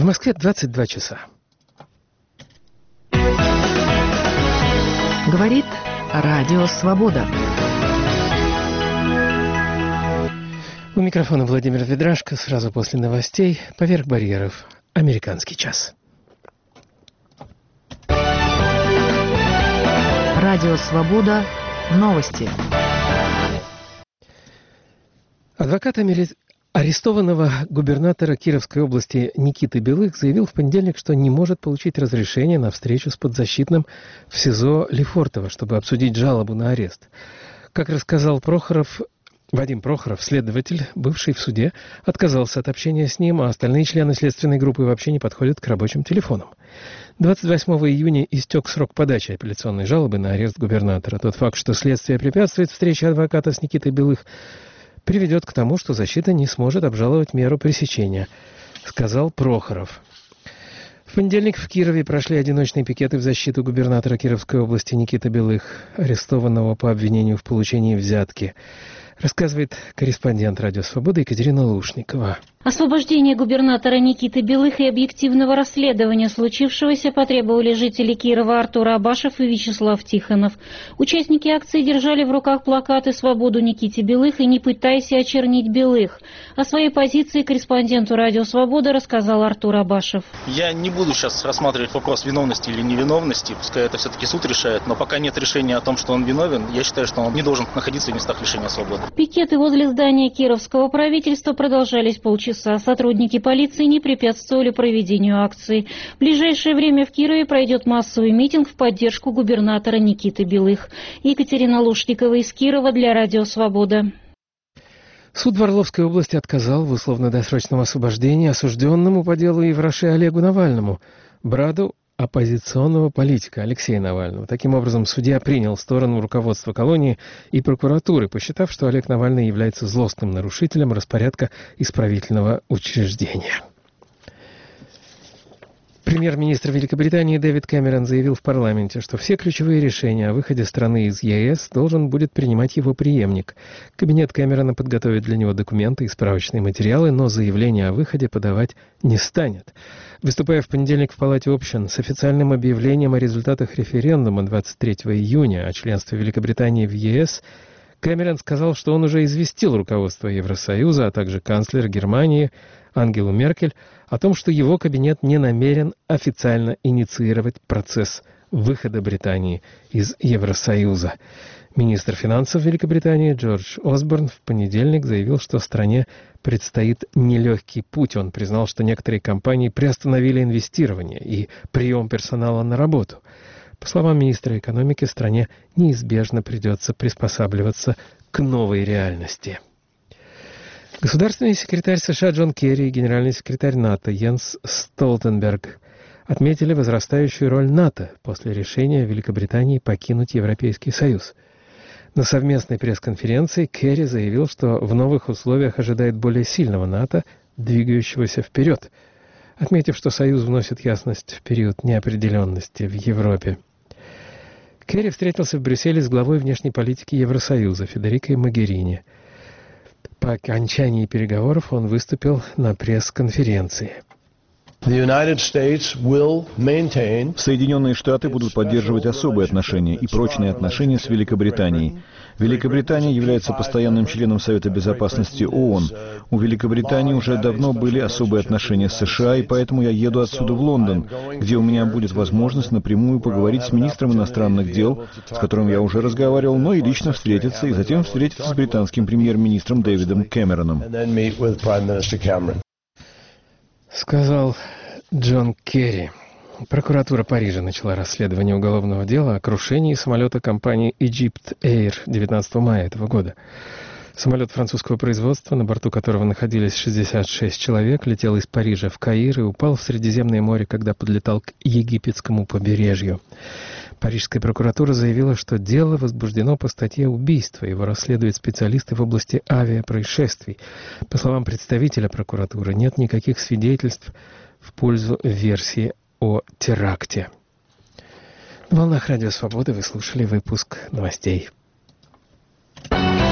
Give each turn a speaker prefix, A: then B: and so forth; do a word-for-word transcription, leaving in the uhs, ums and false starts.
A: В Москве двадцать два часа.
B: Говорит Радио Свобода.
A: У микрофона Владимир Ведрашко. Сразу после новостей «Поверх барьеров. Американский час».
B: Радио Свобода. Новости.
A: Адвокат амери... арестованного губернатора Кировской области Никиты Белых заявил в понедельник, что не может получить разрешение на встречу с подзащитным в СИЗО Лефортово, чтобы обсудить жалобу на арест. Как рассказал Прохоров, Вадим Прохоров, следователь, бывший в суде, отказался от общения с ним, а остальные члены следственной группы вообще не подходят к рабочим телефонам. двадцать восьмого июня истек срок подачи апелляционной жалобы на арест губернатора. Тот факт, что следствие препятствует встрече адвоката с Никитой Белых, приведет к тому, что защита не сможет обжаловать меру пресечения, сказал Прохоров. В понедельник в Кирове прошли одиночные пикеты в защиту губернатора Кировской области Никиты Белых, арестованного по обвинению в получении взятки. Рассказывает корреспондент «Радио Свобода» Екатерина Лушникова.
C: Освобождение губернатора Никиты Белых и объективного расследования случившегося потребовали жители Кирова Артур Абашев и Вячеслав Тихонов. Участники акции держали в руках плакаты «Свободу Никите Белых» и «Не пытайся очернить Белых». О своей позиции корреспонденту «Радио Свобода» рассказал Артур Абашев.
D: Я не буду сейчас рассматривать вопрос виновности или невиновности, пускай это все-таки суд решает, но пока нет решения о том, что он виновен, я считаю, что он не должен находиться в местах лишения свободы.
C: Пикеты возле здания Кировского правительства продолжались полчаса. Сотрудники полиции не препятствовали проведению акции. В ближайшее время в Кирове пройдет массовый митинг в поддержку губернатора Никиты Белых. Екатерина Лушникова из Кирова для Радио Свобода.
A: Суд в Орловской области отказал в условно-досрочном освобождении осужденному по делу Евраше Олегу Навальному, брату оппозиционного политика Алексея Навального. Таким образом, судья принял сторону руководства колонии и прокуратуры, посчитав, что Олег Навальный является злостным нарушителем распорядка исправительного учреждения. Премьер-министр Великобритании Дэвид Кэмерон заявил в парламенте, что все ключевые решения о выходе страны из ЕС должен будет принимать его преемник. Кабинет Кэмерона подготовит для него документы и справочные материалы, но заявление о выходе подавать не станет. Выступая в понедельник в Палате общин с официальным объявлением о результатах референдума двадцать третьего июня о членстве Великобритании в ЕС, Кэмерон сказал, что он уже известил руководство Евросоюза, а также канцлера Германии Ангелу Меркель о том, что его кабинет не намерен официально инициировать процесс выхода Британии из Евросоюза. Министр финансов Великобритании Джордж Осборн в понедельник заявил, что стране предстоит нелегкий путь. Он признал, что некоторые компании приостановили инвестирование и прием персонала на работу. По словам министра экономики, стране неизбежно придется приспосабливаться к новой реальности. Государственный секретарь США Джон Керри и генеральный секретарь НАТО Йенс Столтенберг отметили возрастающую роль НАТО после решения Великобритании покинуть Европейский Союз. На совместной пресс-конференции Керри заявил, что в новых условиях ожидает более сильного НАТО, двигающегося вперед, отметив, что Союз вносит ясность в период неопределенности в Европе. Керри встретился в Брюсселе с главой внешней политики Евросоюза Федерикой Могерини. По окончании переговоров он выступил на пресс-конференции.
E: Соединенные Штаты будут поддерживать особые отношения и прочные отношения с Великобританией. Великобритания является постоянным членом Совета Безопасности ООН. У Великобритании уже давно были особые отношения с США, и поэтому я еду отсюда в Лондон, где у меня будет возможность напрямую поговорить с министром иностранных дел, с которым я уже разговаривал, но и лично встретиться, и затем встретиться с британским премьер-министром Дэвидом Кэмероном.
A: Сказал Джон Керри. Прокуратура Парижа начала расследование уголовного дела о крушении самолета компании Egypt Air девятнадцатого мая этого года. Самолет французского производства, на борту которого находились шестьдесят шесть человек, летел из Парижа в Каир и упал в Средиземное море, когда подлетал к египетскому побережью. Парижская прокуратура заявила, что дело возбуждено по статье убийства. Его расследуют специалисты в области авиапроисшествий. По словам представителя прокуратуры, нет никаких свидетельств в пользу версии о теракте. На волнах Радио Свободы вы слушали выпуск новостей.